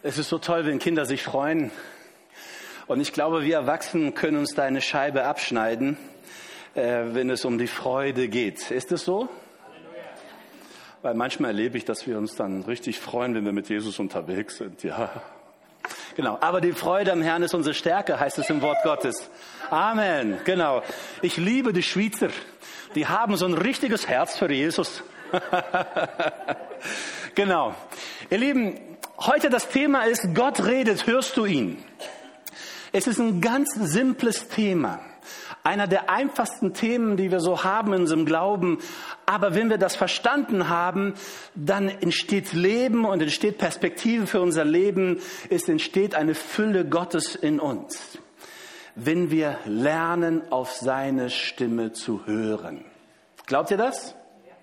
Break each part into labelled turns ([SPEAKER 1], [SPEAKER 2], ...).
[SPEAKER 1] Es ist so toll, wenn Kinder sich freuen. Und ich glaube, wir Erwachsenen können uns da eine Scheibe abschneiden, wenn es um die Freude geht. Ist es so? Weil manchmal erlebe ich, dass wir uns dann richtig freuen, wenn wir mit Jesus unterwegs sind. Ja, genau. Aber die Freude am Herrn ist unsere Stärke, heißt es im Wort Gottes. Amen. Genau. Ich liebe die Schweizer. Die haben so ein richtiges Herz für Jesus. Genau. Ihr Lieben, heute das Thema ist, Gott redet, hörst du ihn? Es ist ein ganz simples Thema. Einer der einfachsten Themen, die wir so haben in unserem Glauben. Aber wenn wir das verstanden haben, dann entsteht Leben und entsteht Perspektive für unser Leben. Es entsteht eine Fülle Gottes in uns, wenn wir lernen, auf seine Stimme zu hören. Glaubt ihr das?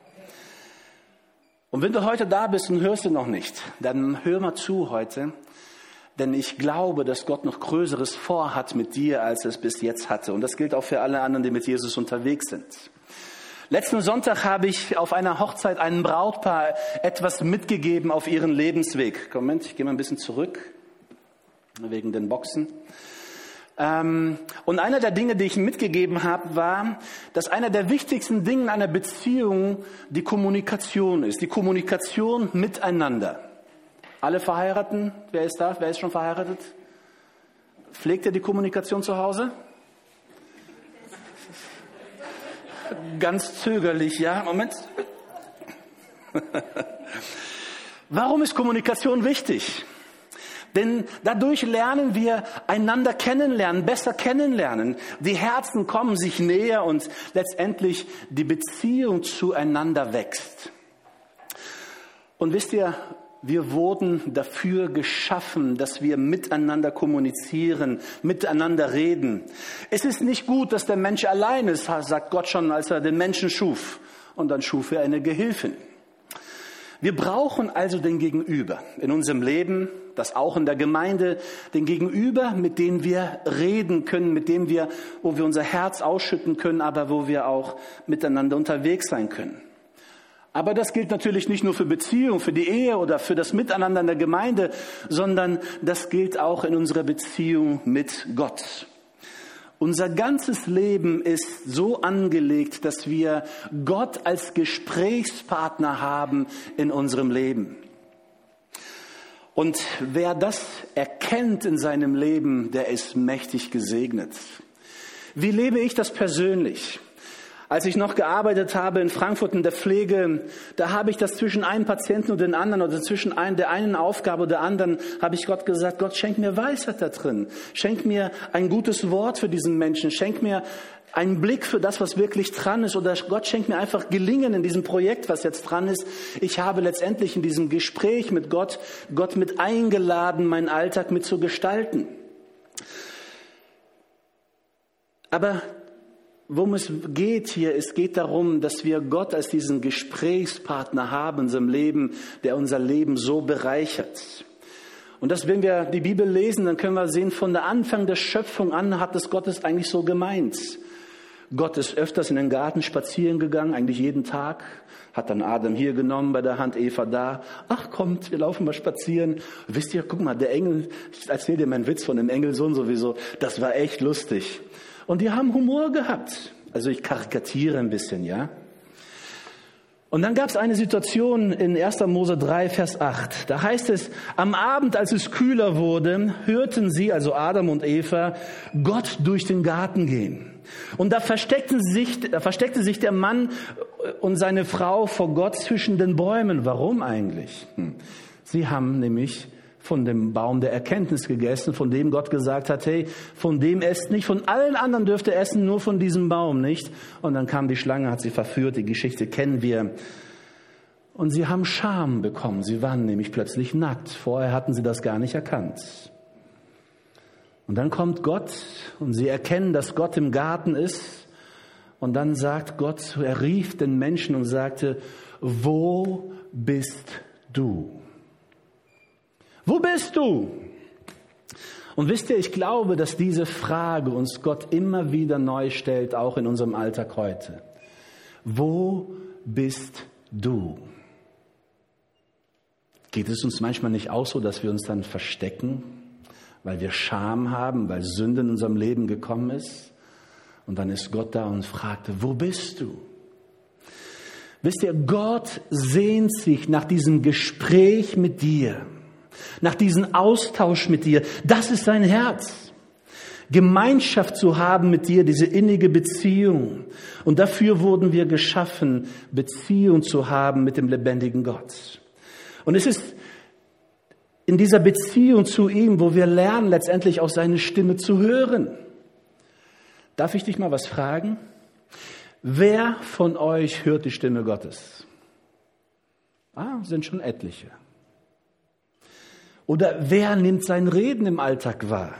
[SPEAKER 1] Und wenn du heute da bist und hörst du noch nicht, dann hör mal zu heute. Denn ich glaube, dass Gott noch Größeres vorhat mit dir, als es bis jetzt hatte. Und das gilt auch für alle anderen, die mit Jesus unterwegs sind. Letzten Sonntag habe ich auf einer Hochzeit einem Brautpaar etwas mitgegeben auf ihren Lebensweg. Moment, ich gehe mal ein bisschen zurück, wegen den Boxen. Und einer der Dinge, die ich mitgegeben habe, war, dass einer der wichtigsten Dinge in einer Beziehung die Kommunikation ist. Die Kommunikation miteinander. Alle Verheirateten? Wer ist da? Wer ist schon verheiratet? Pflegt ihr die Kommunikation zu Hause? Ganz zögerlich, ja. Moment. Warum ist Kommunikation wichtig? Denn dadurch lernen wir einander kennenlernen, besser kennenlernen. Die Herzen kommen sich näher und letztendlich die Beziehung zueinander wächst. Und wisst ihr, wir wurden dafür geschaffen, dass wir miteinander kommunizieren, miteinander reden. Es ist nicht gut, dass der Mensch allein ist, sagt Gott schon, als er den Menschen schuf. Und dann schuf er eine Gehilfin. Wir brauchen also den Gegenüber in unserem Leben, das auch in der Gemeinde, den Gegenüber, mit dem wir reden können, wo wir unser Herz ausschütten können, aber wo wir auch miteinander unterwegs sein können. Aber das gilt natürlich nicht nur für Beziehungen, für die Ehe oder für das Miteinander in der Gemeinde, sondern das gilt auch in unserer Beziehung mit Gott. Unser ganzes Leben ist so angelegt, dass wir Gott als Gesprächspartner haben in unserem Leben. Und wer das erkennt in seinem Leben, der ist mächtig gesegnet. Wie lebe ich das persönlich? Als ich noch gearbeitet habe in Frankfurt in der Pflege, da habe ich das zwischen einem Patienten und den anderen oder zwischen der einen Aufgabe und der anderen, habe ich Gott gesagt, Gott, schenk mir Weisheit da drin. Schenk mir ein gutes Wort für diesen Menschen. Schenk mir einen Blick für das, was wirklich dran ist. Oder Gott, schenk mir einfach Gelingen in diesem Projekt, was jetzt dran ist. Ich habe letztendlich in diesem Gespräch mit Gott mit eingeladen, meinen Alltag mit zu gestalten. Aber worum es geht hier, es geht darum, dass wir Gott als diesen Gesprächspartner haben in unserem Leben, der unser Leben so bereichert. Und dass, wenn wir die Bibel lesen, dann können wir sehen, von der Anfang der Schöpfung an hat es Gott es eigentlich so gemeint. Gott ist öfters in den Garten spazieren gegangen, eigentlich jeden Tag, hat dann Adam hier genommen, bei der Hand Eva da. Ach, kommt, wir laufen mal spazieren. Wisst ihr, guck mal, der Engel, ich erzähle dir meinen Witz von dem Engel so und sowieso, das war echt lustig. Und die haben Humor gehabt. Also ich karikatiere ein bisschen, ja. Und dann gab es eine Situation in 1. Mose 3, Vers 8. Da heißt es, am Abend, als es kühler wurde, hörten sie, also Adam und Eva, Gott durch den Garten gehen. Und da versteckte sich der Mann und seine Frau vor Gott zwischen den Bäumen. Warum eigentlich? Sie haben nämlich von dem Baum der Erkenntnis gegessen, von dem Gott gesagt hat, hey, von dem esst nicht, von allen anderen dürft ihr essen, nur von diesem Baum nicht. Und dann kam die Schlange, hat sie verführt, die Geschichte kennen wir. Und sie haben Scham bekommen, sie waren nämlich plötzlich nackt. Vorher hatten sie das gar nicht erkannt. Und dann kommt Gott und sie erkennen, dass Gott im Garten ist. Und dann sagt Gott, er rief den Menschen und sagte, wo bist du? Wo bist du? Und wisst ihr, ich glaube, dass diese Frage uns Gott immer wieder neu stellt, auch in unserem Alltag heute. Wo bist du? Geht es uns manchmal nicht auch so, dass wir uns dann verstecken, weil wir Scham haben, weil Sünde in unserem Leben gekommen ist? Und dann ist Gott da und fragte, wo bist du? Wisst ihr, Gott sehnt sich nach diesem Gespräch mit dir, nach diesem Austausch mit dir. Das ist sein Herz. Gemeinschaft zu haben mit dir, diese innige Beziehung. Und dafür wurden wir geschaffen, Beziehung zu haben mit dem lebendigen Gott. Und es ist in dieser Beziehung zu ihm, wo wir lernen, letztendlich auch seine Stimme zu hören. Darf ich dich mal was fragen? Wer von euch hört die Stimme Gottes? Sind schon etliche. Oder wer nimmt sein Reden im Alltag wahr?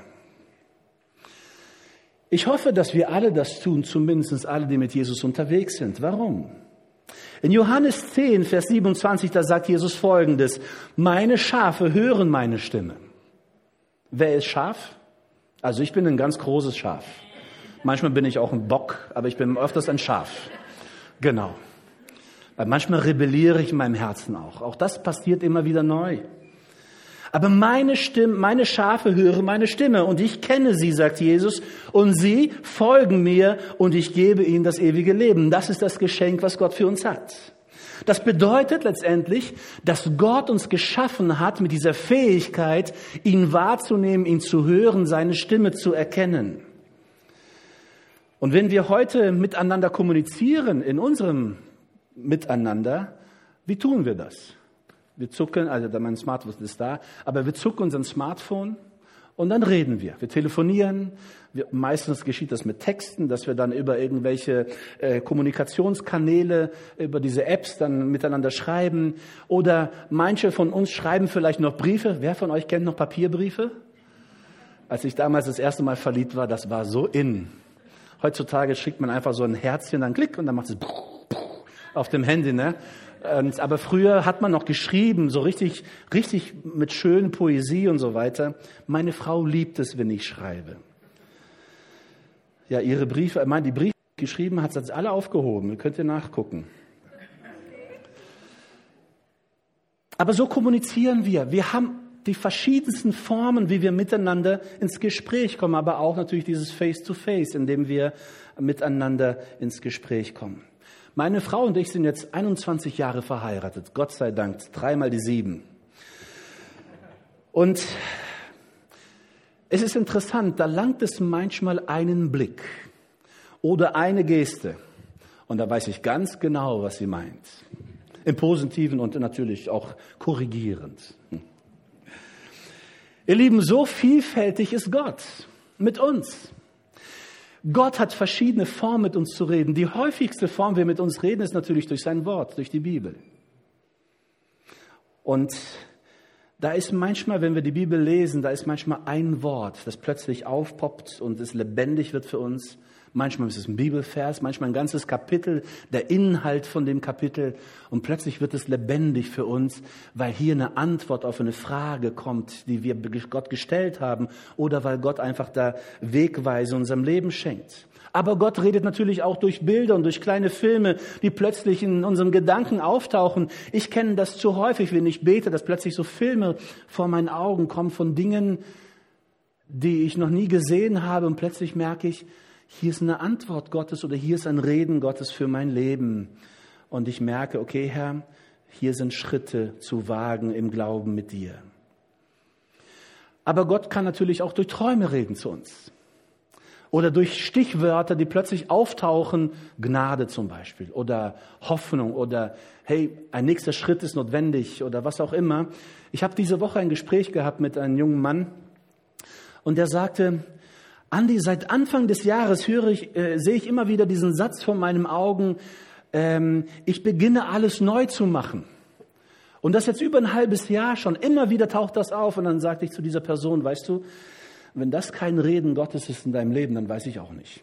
[SPEAKER 1] Ich hoffe, dass wir alle das tun, zumindest alle, die mit Jesus unterwegs sind. Warum? In Johannes 10, Vers 27, da sagt Jesus Folgendes: Meine Schafe hören meine Stimme. Wer ist Schaf? Also ich bin ein ganz großes Schaf. Manchmal bin ich auch ein Bock, aber ich bin öfters ein Schaf. Genau. Weil manchmal rebelliere ich in meinem Herzen auch. Auch das passiert immer wieder neu. Aber meine Schafe hören meine Stimme und ich kenne sie, sagt Jesus, und sie folgen mir und ich gebe ihnen das ewige Leben. Das ist das Geschenk, was Gott für uns hat. Das bedeutet letztendlich, dass Gott uns geschaffen hat mit dieser Fähigkeit, ihn wahrzunehmen, ihn zu hören, seine Stimme zu erkennen. Und wenn wir heute miteinander kommunizieren, in unserem Miteinander, wie tun wir das? Wir zucken, also mein Smartphone ist da, aber wir zucken unseren Smartphone und dann reden wir. Wir telefonieren, meistens geschieht das mit Texten, dass wir dann über irgendwelche Kommunikationskanäle, über diese Apps dann miteinander schreiben. Oder manche von uns schreiben vielleicht noch Briefe. Wer von euch kennt noch Papierbriefe? Als ich damals das erste Mal verliebt war, das war so in. Heutzutage schickt man einfach so ein Herzchen, dann Klick und dann macht es auf dem Handy, ne? Aber früher hat man noch geschrieben, so richtig mit schönen Poesie und so weiter. Meine Frau liebt es, wenn ich schreibe. Ja, die Briefe, die Briefe, die geschrieben hat, hat sie alle aufgehoben. Könnt ihr nachgucken. Aber so kommunizieren wir. Wir haben die verschiedensten Formen, wie wir miteinander ins Gespräch kommen, aber auch natürlich dieses Face-to-Face, in dem wir miteinander ins Gespräch kommen. Meine Frau und ich sind jetzt 21 Jahre verheiratet, Gott sei Dank, 3 mal die 7. Und es ist interessant, da langt es manchmal einen Blick oder eine Geste. Und da weiß ich ganz genau, was sie meint. Im Positiven und natürlich auch korrigierend. Ihr Lieben, so vielfältig ist Gott mit uns. Gott hat verschiedene Formen, mit uns zu reden. Die häufigste Form, wie wir mit uns reden, ist natürlich durch sein Wort, durch die Bibel. Und da ist manchmal, wenn wir die Bibel lesen, da ist manchmal ein Wort, das plötzlich aufpoppt und es lebendig wird für uns. Manchmal ist es ein Bibelvers, manchmal ein ganzes Kapitel, der Inhalt von dem Kapitel. Und plötzlich wird es lebendig für uns, weil hier eine Antwort auf eine Frage kommt, die wir Gott gestellt haben. Oder weil Gott einfach da Wegweise in unserem Leben schenkt. Aber Gott redet natürlich auch durch Bilder und durch kleine Filme, die plötzlich in unseren Gedanken auftauchen. Ich kenne das zu häufig, wenn ich bete, dass plötzlich so Filme vor meinen Augen kommen von Dingen, die ich noch nie gesehen habe. Und plötzlich merke ich, hier ist eine Antwort Gottes oder hier ist ein Reden Gottes für mein Leben. Und ich merke, okay, Herr, hier sind Schritte zu wagen im Glauben mit dir. Aber Gott kann natürlich auch durch Träume reden zu uns. Oder durch Stichwörter, die plötzlich auftauchen, Gnade zum Beispiel oder Hoffnung oder hey, ein nächster Schritt ist notwendig oder was auch immer. Ich habe diese Woche ein Gespräch gehabt mit einem jungen Mann und der sagte, Andi, seit Anfang des Jahres sehe ich immer wieder diesen Satz vor meinen Augen, ich beginne alles neu zu machen. Und das jetzt über ein halbes Jahr schon, immer wieder taucht das auf. Und dann sagte ich zu dieser Person, weißt du, wenn das kein Reden Gottes ist in deinem Leben, dann weiß ich auch nicht.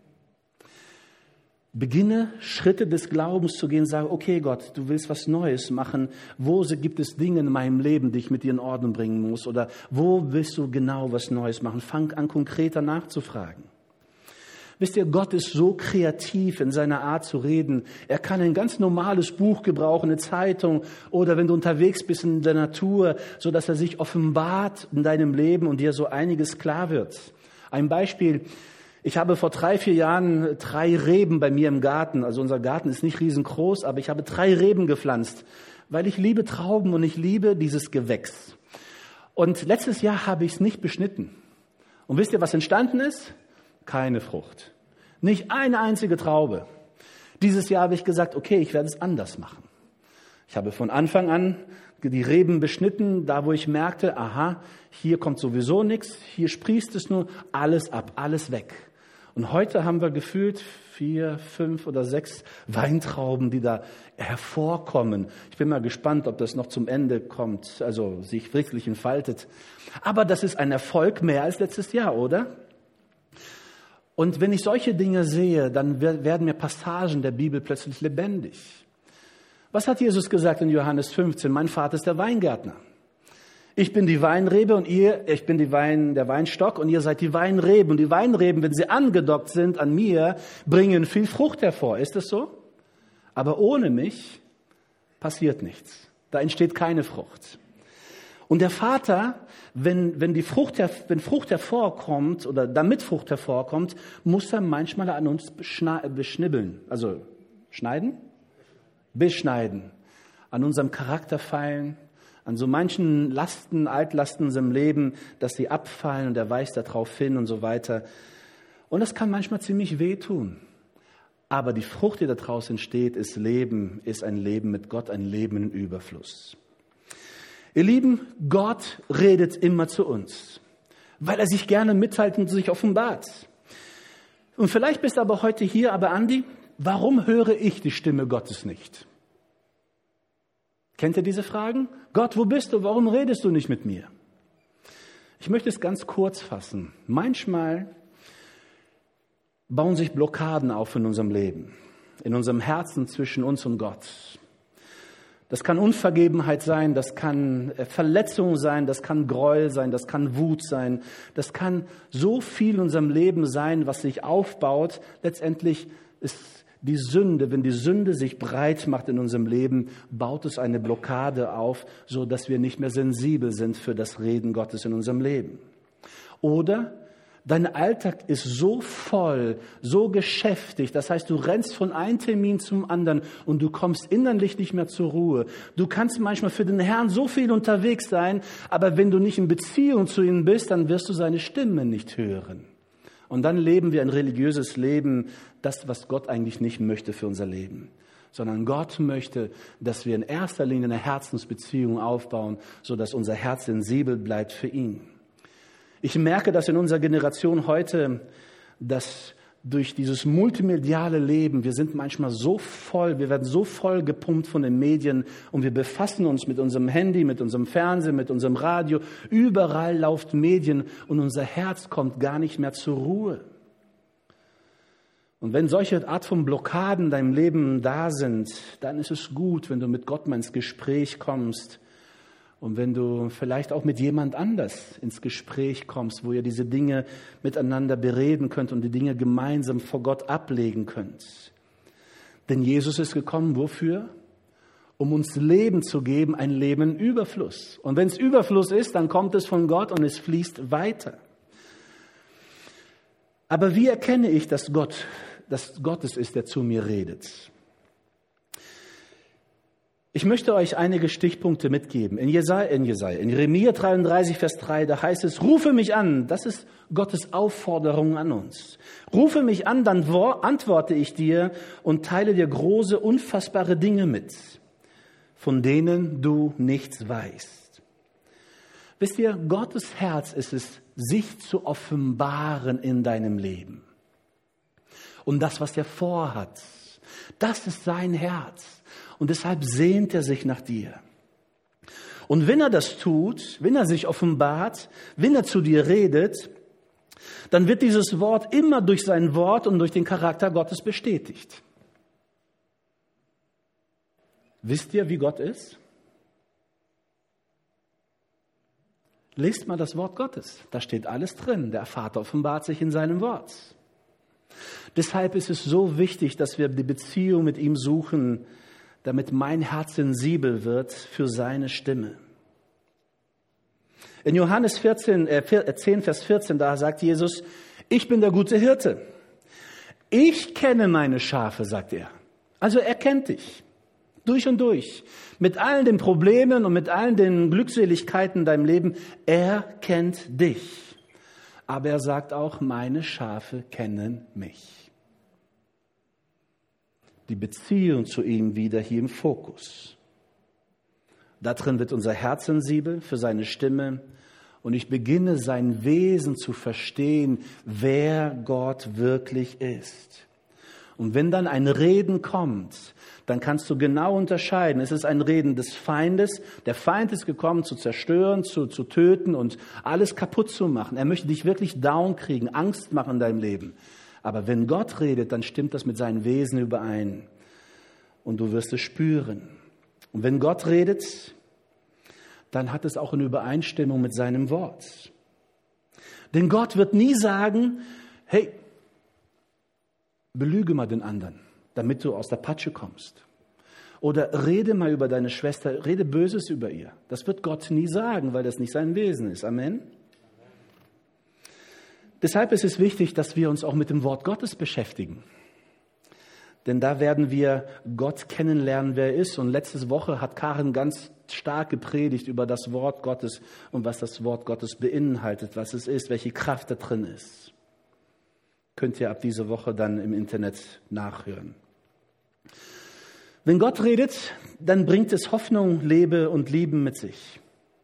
[SPEAKER 1] Beginne Schritte des Glaubens zu gehen, sage, okay Gott, du willst was Neues machen. Wo gibt es Dinge in meinem Leben, die ich mit dir in Ordnung bringen muss? Oder wo willst du genau was Neues machen? Fang an, konkreter nachzufragen. Wisst ihr, Gott ist so kreativ in seiner Art zu reden. Er kann ein ganz normales Buch gebrauchen, eine Zeitung oder wenn du unterwegs bist in der Natur, so dass er sich offenbart in deinem Leben und dir so einiges klar wird. Ein Beispiel. Ich habe vor 3-4 Jahren 3 Reben bei mir im Garten. Also unser Garten ist nicht riesengroß, aber ich habe 3 Reben gepflanzt, weil ich liebe Trauben und ich liebe dieses Gewächs. Und letztes Jahr habe ich es nicht beschnitten. Und wisst ihr, was entstanden ist? Keine Frucht. Nicht eine einzige Traube. Dieses Jahr habe ich gesagt, okay, ich werde es anders machen. Ich habe von Anfang an die Reben beschnitten, da wo ich merkte, aha, hier kommt sowieso nichts, hier sprießt es nur, alles ab, alles weg. Und heute haben wir gefühlt 4, 5 oder 6 Weintrauben, die da hervorkommen. Ich bin mal gespannt, ob das noch zum Ende kommt, also sich wirklich entfaltet. Aber das ist ein Erfolg mehr als letztes Jahr, oder? Und wenn ich solche Dinge sehe, dann werden mir Passagen der Bibel plötzlich lebendig. Was hat Jesus gesagt in Johannes 15? Mein Vater ist der Weingärtner. Ich bin die Weinrebe und ich bin der Weinstock und ihr seid die Weinreben. Und die Weinreben, wenn sie angedockt sind an mir, bringen viel Frucht hervor. Ist das so? Aber ohne mich passiert nichts. Da entsteht keine Frucht. Und der Vater, wenn Frucht hervorkommt oder damit Frucht hervorkommt, muss er manchmal an uns beschnibbeln. Also beschneiden. An unserem Charakter feilen. An so manchen Altlasten in unserem Leben, dass sie abfallen und er weist darauf hin und so weiter. Und das kann manchmal ziemlich wehtun. Aber die Frucht, die daraus entsteht, ist Leben, ist ein Leben mit Gott, ein Leben im Überfluss. Ihr Lieben, Gott redet immer zu uns, weil er sich gerne mitteilt und sich offenbart. Und vielleicht bist du aber heute hier, aber Andi, warum höre ich die Stimme Gottes nicht? Kennt ihr diese Fragen? Gott, wo bist du? Warum redest du nicht mit mir? Ich möchte es ganz kurz fassen. Manchmal bauen sich Blockaden auf in unserem Leben, in unserem Herzen zwischen uns und Gott. Das kann Unvergebenheit sein, das kann Verletzung sein, das kann Groll sein, das kann Wut sein. Das kann so viel in unserem Leben sein, was sich aufbaut. Letztendlich ist die Sünde, wenn die Sünde sich breit macht in unserem Leben, baut es eine Blockade auf, so dass wir nicht mehr sensibel sind für das Reden Gottes in unserem Leben. Oder dein Alltag ist so voll, so geschäftig, das heißt, du rennst von einem Termin zum anderen und du kommst innerlich nicht mehr zur Ruhe. Du kannst manchmal für den Herrn so viel unterwegs sein, aber wenn du nicht in Beziehung zu ihm bist, dann wirst du seine Stimme nicht hören. Und dann leben wir ein religiöses Leben, das, was Gott eigentlich nicht möchte für unser Leben. Sondern Gott möchte, dass wir in erster Linie eine Herzensbeziehung aufbauen, sodass unser Herz sensibel bleibt für ihn. Ich merke, dass in unserer Generation heute, dass durch dieses multimediale Leben, wir sind manchmal so voll, wir werden so voll gepumpt von den Medien und wir befassen uns mit unserem Handy, mit unserem Fernsehen, mit unserem Radio. Überall läuft Medien und unser Herz kommt gar nicht mehr zur Ruhe. Und wenn solche Art von Blockaden in deinem Leben da sind, dann ist es gut, wenn du mit Gott mal ins Gespräch kommst und wenn du vielleicht auch mit jemand anders ins Gespräch kommst, wo ihr diese Dinge miteinander bereden könnt und die Dinge gemeinsam vor Gott ablegen könnt. Denn Jesus ist gekommen, wofür? Um uns Leben zu geben, ein Leben in Überfluss. Und wenn es Überfluss ist, dann kommt es von Gott und es fließt weiter. Aber wie erkenne ich, dass Gott es ist, der zu mir redet? Ich möchte euch einige Stichpunkte mitgeben. In Jeremia 33, Vers 3, da heißt es, rufe mich an. Das ist Gottes Aufforderung an uns. Rufe mich an, dann antworte ich dir und teile dir große, unfassbare Dinge mit, von denen du nichts weißt. Wisst ihr, Gottes Herz ist es, sich zu offenbaren in deinem Leben. Und das, was er vorhat, das ist sein Herz. Und deshalb sehnt er sich nach dir. Und wenn er das tut, wenn er sich offenbart, wenn er zu dir redet, dann wird dieses Wort immer durch sein Wort und durch den Charakter Gottes bestätigt. Wisst ihr, wie Gott ist? Lest mal das Wort Gottes. Da steht alles drin. Der Vater offenbart sich in seinem Wort. Deshalb ist es so wichtig, dass wir die Beziehung mit ihm suchen, damit mein Herz sensibel wird für seine Stimme. In Johannes 10, Vers 14, da sagt Jesus, ich bin der gute Hirte. Ich kenne meine Schafe, sagt er. Also er kennt dich, durch und durch. Mit allen den Problemen und mit allen den Glückseligkeiten in deinem Leben. Er kennt dich. Aber er sagt auch, meine Schafe kennen mich. Die Beziehung zu ihm wieder hier im Fokus. Darin wird unser Herz sensibel für seine Stimme und ich beginne sein Wesen zu verstehen, wer Gott wirklich ist. Und wenn dann ein Reden kommt, dann kannst du genau unterscheiden, es ist ein Reden des Feindes. Der Feind ist gekommen, zu zerstören, zu töten und alles kaputt zu machen. Er möchte dich wirklich down kriegen, Angst machen in deinem Leben. Aber wenn Gott redet, dann stimmt das mit seinem Wesen überein. Und du wirst es spüren. Und wenn Gott redet, dann hat es auch eine Übereinstimmung mit seinem Wort. Denn Gott wird nie sagen, hey, belüge mal den anderen, damit du aus der Patsche kommst. Oder rede mal über deine Schwester, rede Böses über ihr. Das wird Gott nie sagen, weil das nicht sein Wesen ist. Amen. Deshalb ist es wichtig, dass wir uns auch mit dem Wort Gottes beschäftigen. Denn da werden wir Gott kennenlernen, wer er ist. Und letzte Woche hat Karen ganz stark gepredigt über das Wort Gottes und was das Wort Gottes beinhaltet, was es ist, welche Kraft da drin ist. Könnt ihr ab dieser Woche dann im Internet nachhören. Wenn Gott redet, dann bringt es Hoffnung, Leben und Lieben mit sich.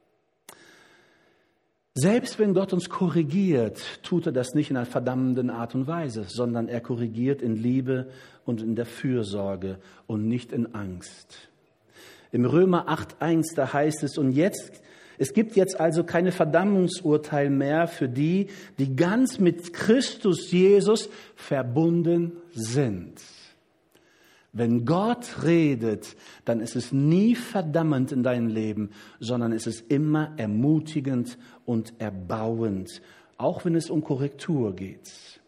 [SPEAKER 1] Selbst wenn Gott uns korrigiert, tut er das nicht in einer verdammenden Art und Weise, sondern er korrigiert in Liebe und in der Fürsorge und nicht in Angst. Im Römer 8,1, da heißt es, und jetzt, es gibt jetzt also keine Verdammungsurteil mehr für die, die ganz mit Christus Jesus verbunden sind. Wenn Gott redet, dann ist es nie verdammend in deinem Leben, sondern es ist immer ermutigend und erbauend, auch wenn es um Korrektur geht.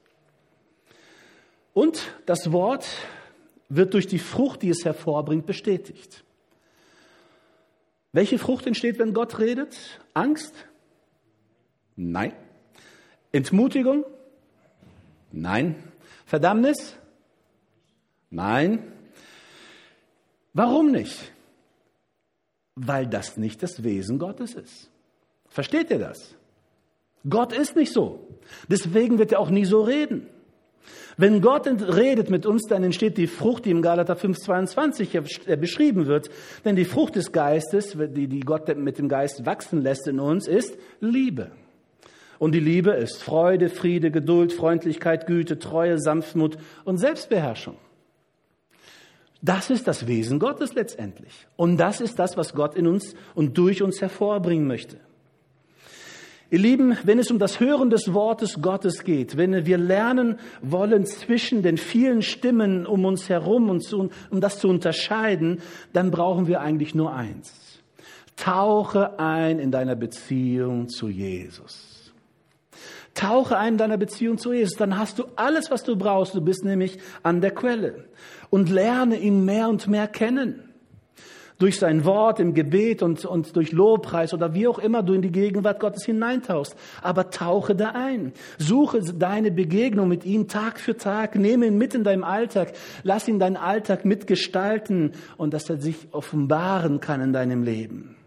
[SPEAKER 1] Und das Wort wird durch die Frucht, die es hervorbringt, bestätigt. Welche Frucht entsteht, wenn Gott redet? Angst? Nein. Entmutigung? Nein. Verdammnis? Nein. Warum nicht? Weil das nicht das Wesen Gottes ist. Versteht ihr das? Gott ist nicht so. Deswegen wird er auch nie so reden. Wenn Gott redet mit uns, dann entsteht die Frucht, die im Galater 5,22 beschrieben wird. Denn die Frucht des Geistes, die Gott mit dem Geist wachsen lässt in uns, ist Liebe. Und die Liebe ist Freude, Friede, Geduld, Freundlichkeit, Güte, Treue, Sanftmut und Selbstbeherrschung. Das ist das Wesen Gottes letztendlich. Und das ist das, was Gott in uns und durch uns hervorbringen möchte. Ihr Lieben, wenn es um das Hören des Wortes Gottes geht, wenn wir lernen wollen zwischen den vielen Stimmen um uns herum und um das zu unterscheiden, dann brauchen wir eigentlich nur eins. Tauche ein in deiner Beziehung zu Jesus. Tauche ein in deiner Beziehung zu Jesus, dann hast du alles, was du brauchst. Du bist nämlich an der Quelle. Und lerne ihn mehr und mehr kennen. Durch sein Wort, im Gebet und durch Lobpreis oder wie auch immer du in die Gegenwart Gottes hineintauchst. Aber tauche da ein. Suche deine Begegnung mit ihm Tag für Tag. Nehme ihn mit in deinem Alltag. Lass ihn deinen Alltag mitgestalten und dass er sich offenbaren kann in deinem Leben.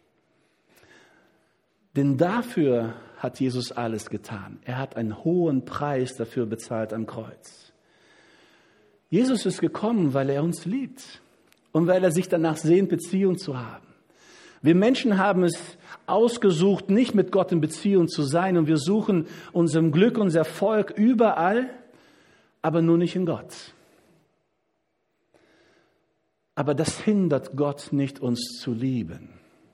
[SPEAKER 1] Denn dafür hat Jesus alles getan. Er hat einen hohen Preis dafür bezahlt am Kreuz. Jesus ist gekommen, weil er uns liebt. Und weil er sich danach sehnt, Beziehung zu haben. Wir Menschen haben es ausgesucht, nicht mit Gott in Beziehung zu sein. Und wir suchen unserem Glück, unser Erfolg überall, aber nur nicht in Gott. Aber das hindert Gott nicht, uns zu lieben.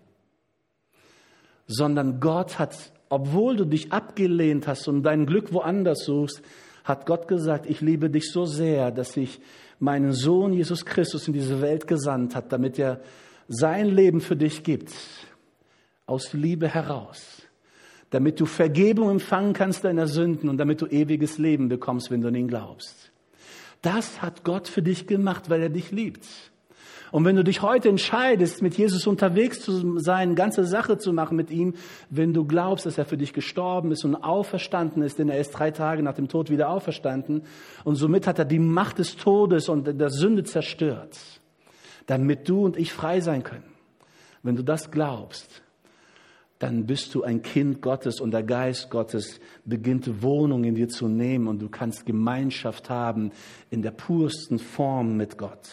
[SPEAKER 1] Sondern Gott hat, obwohl du dich abgelehnt hast und dein Glück woanders suchst, hat Gott gesagt, ich liebe dich so sehr, dass ich meinen Sohn Jesus Christus in diese Welt gesandt hat, damit er sein Leben für dich gibt, aus Liebe heraus, damit du Vergebung empfangen kannst deiner Sünden und damit du ewiges Leben bekommst, wenn du an ihn glaubst. Das hat Gott für dich gemacht, weil er dich liebt. Und wenn du dich heute entscheidest, mit Jesus unterwegs zu sein, ganze Sache zu machen mit ihm, wenn du glaubst, dass er für dich gestorben ist und auferstanden ist, denn er ist 3 Tage nach dem Tod wieder auferstanden und somit hat er die Macht des Todes und der Sünde zerstört, damit du und ich frei sein können. Wenn du das glaubst, dann bist du ein Kind Gottes und der Geist Gottes beginnt Wohnung in dir zu nehmen und du kannst Gemeinschaft haben in der pursten Form mit Gott.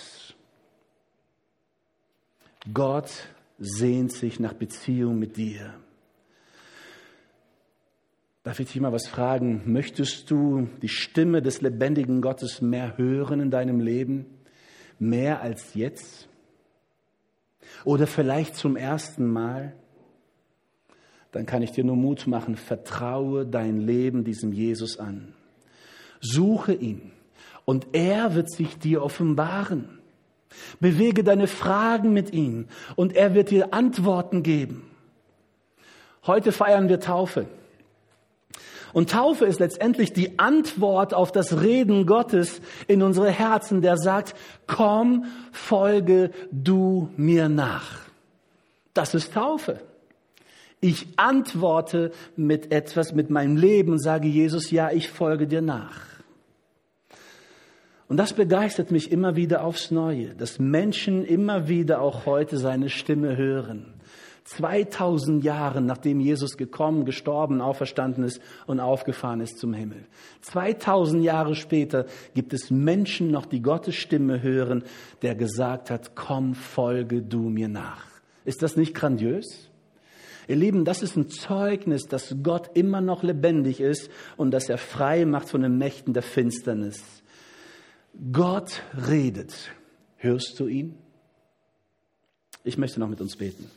[SPEAKER 1] Gott sehnt sich nach Beziehung mit dir. Darf ich dich mal was fragen? Möchtest du die Stimme des lebendigen Gottes mehr hören in deinem Leben? Mehr als jetzt? Oder vielleicht zum ersten Mal? Dann kann ich dir nur Mut machen, vertraue dein Leben diesem Jesus an. Suche ihn und er wird sich dir offenbaren. Bewege deine Fragen mit ihm und er wird dir Antworten geben. Heute feiern wir Taufe. Und Taufe ist letztendlich die Antwort auf das Reden Gottes in unsere Herzen, der sagt, komm, folge du mir nach. Das ist Taufe. Ich antworte mit etwas, mit meinem Leben und sage Jesus, ja, ich folge dir nach. Und das begeistert mich immer wieder aufs Neue, dass Menschen immer wieder auch heute seine Stimme hören. 2000 Jahre nachdem Jesus gekommen, gestorben, auferstanden ist und aufgefahren ist zum Himmel. 2000 Jahre später gibt es Menschen noch, die Gottes Stimme hören, der gesagt hat, komm, folge du mir nach. Ist das nicht grandios? Ihr Lieben, das ist ein Zeugnis, dass Gott immer noch lebendig ist und dass er frei macht von den Mächten der Finsternis. Gott redet. Hörst du ihn? Ich möchte noch mit uns beten.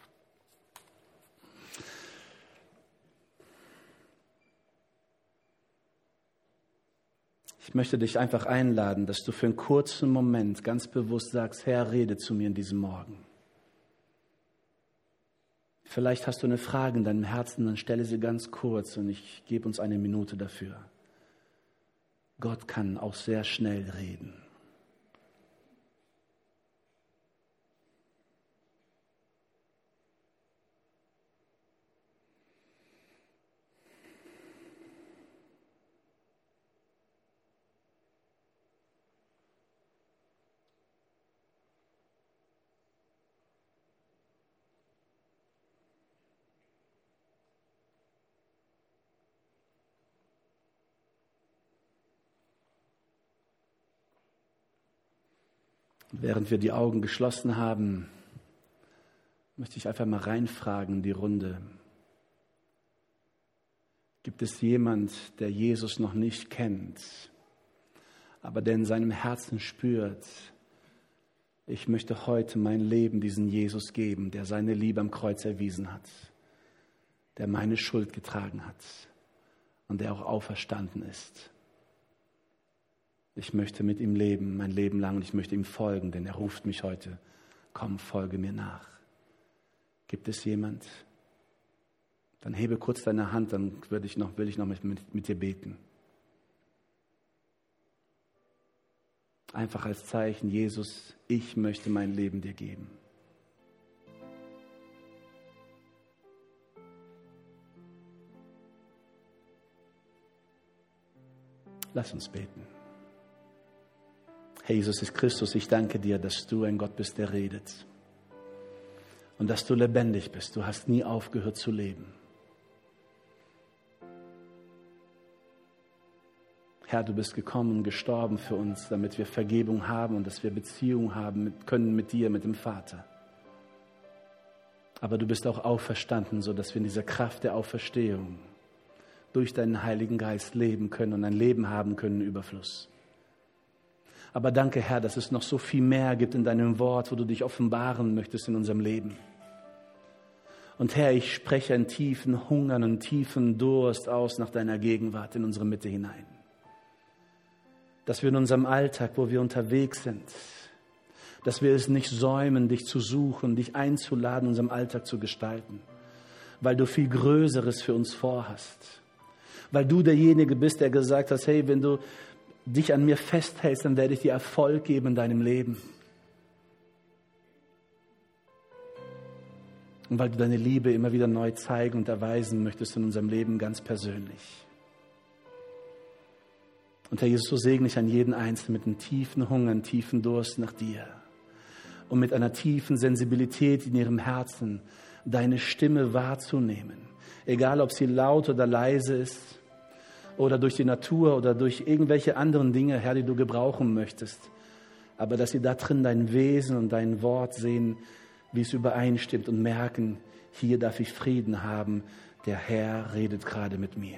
[SPEAKER 1] Ich möchte dich einfach einladen, dass du für einen kurzen Moment ganz bewusst sagst, Herr, rede zu mir in diesem Morgen. Vielleicht hast du eine Frage in deinem Herzen, dann stelle sie ganz kurz und ich gebe uns eine Minute dafür. Gott kann auch sehr schnell reden. Während wir die Augen geschlossen haben, möchte ich einfach mal reinfragen in die Runde. Gibt es jemand, der Jesus noch nicht kennt, aber der in seinem Herzen spürt, ich möchte heute mein Leben diesem Jesus geben, der seine Liebe am Kreuz erwiesen hat, der meine Schuld getragen hat und der auch auferstanden ist. Ich möchte mit ihm leben, mein Leben lang, und ich möchte ihm folgen, denn er ruft mich heute, komm, folge mir nach. Gibt es jemand? Dann hebe kurz deine Hand, dann will ich noch mit dir beten. Einfach als Zeichen, Jesus, ich möchte mein Leben dir geben. Lass uns beten. Herr Jesus Christus, ich danke dir, dass du ein Gott bist, der redet. Und dass du lebendig bist. Du hast nie aufgehört zu leben. Herr, du bist gekommen und gestorben für uns, damit wir Vergebung haben und dass wir Beziehung haben können mit dir, mit dem Vater. Aber du bist auch auferstanden, sodass wir in dieser Kraft der Auferstehung durch deinen Heiligen Geist leben können und ein Leben haben können im Überfluss. Aber danke, Herr, dass es noch so viel mehr gibt in deinem Wort, wo du dich offenbaren möchtest in unserem Leben. Und Herr, ich spreche einen tiefen Hunger, einen tiefen Durst aus nach deiner Gegenwart in unsere Mitte hinein. Dass wir in unserem Alltag, wo wir unterwegs sind, dass wir es nicht säumen, dich zu suchen, dich einzuladen, unserem Alltag zu gestalten. weil du viel Größeres für uns vorhast. Weil du derjenige bist, der gesagt hast, hey, wenn du dich an mir festhältst, dann werde ich dir Erfolg geben in deinem Leben. Und weil du deine Liebe immer wieder neu zeigen und erweisen möchtest in unserem Leben ganz persönlich. Und Herr Jesus, so segne ich an jeden Einzelnen mit einem tiefen Hunger, einem tiefen Durst nach dir. Und mit einer tiefen Sensibilität in ihrem Herzen, deine Stimme wahrzunehmen. Egal, ob sie laut oder leise ist, oder durch die Natur oder durch irgendwelche anderen Dinge, Herr, die du gebrauchen möchtest. Aber dass sie da drin dein Wesen und dein Wort sehen, wie es übereinstimmt und merken, hier darf ich Frieden haben. Der Herr redet gerade mit mir.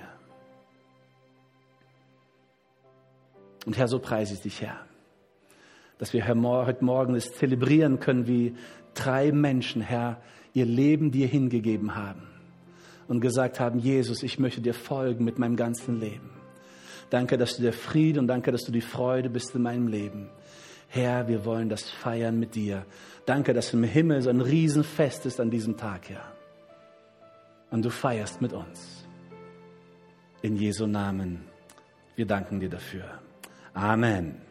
[SPEAKER 1] Und Herr, so preise ich dich, Herr, dass wir heute Morgen es zelebrieren können, wie 3 Menschen, Herr, ihr Leben dir hingegeben haben und gesagt haben, Jesus, ich möchte dir folgen mit meinem ganzen Leben. Danke, dass du der Friede und danke, dass du die Freude bist in meinem Leben. Herr, wir wollen das feiern mit dir. Danke, dass im Himmel so ein Riesenfest ist an diesem Tag, Herr. Und du feierst mit uns. In Jesu Namen. Wir danken dir dafür. Amen.